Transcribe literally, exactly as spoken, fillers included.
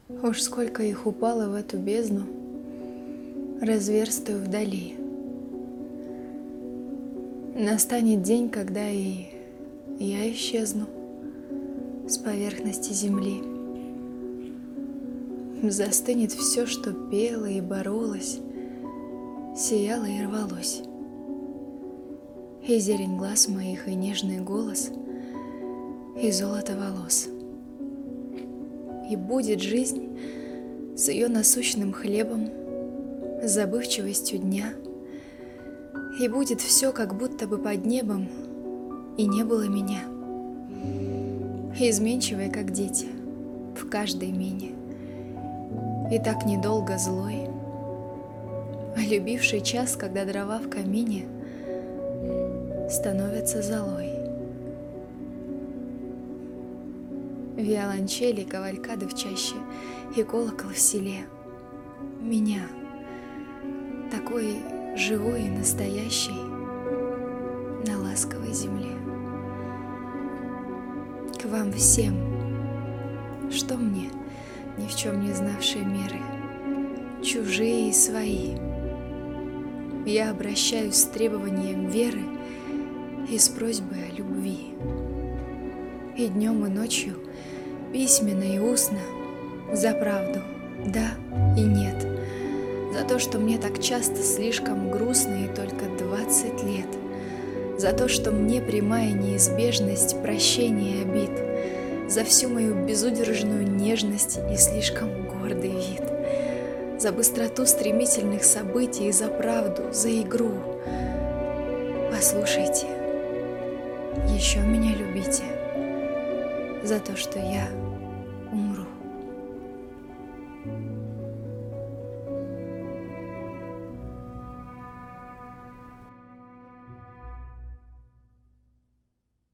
Уж сколько их упало в эту бездну, разверстую вдали. Настанет день, когда и я исчезну с поверхности земли. Застынет все, что пело и боролось, сияло и рвалось. И зелень глаз моих, и нежный голос, и золото волос. И будет жизнь с ее насущным хлебом, забывчивостью дня. И будет все, как будто бы под небом, и не было меня. Изменчивой, как дети, в каждой мине. И так недолго злой, а любивший час, когда дрова в камине становятся золой. Виолончели, кавалькады в чаще и колокол в селе. Меня, такой живой и настоящий, на ласковой земле. К вам всем, что мне, ни в чем не знавшие меры, чужие и свои, я обращаюсь с требованием веры и с просьбой о любви. И днем, и ночью, письменно и устно, за правду, да и нет, за то, что мне так часто слишком грустно и только двадцать лет, за то, что мне прямая неизбежность прощения и обид, за всю мою безудержную нежность и слишком гордый вид, за быстроту стремительных событий и за правду, за игру. Послушайте, еще меня любите за то, что я умру.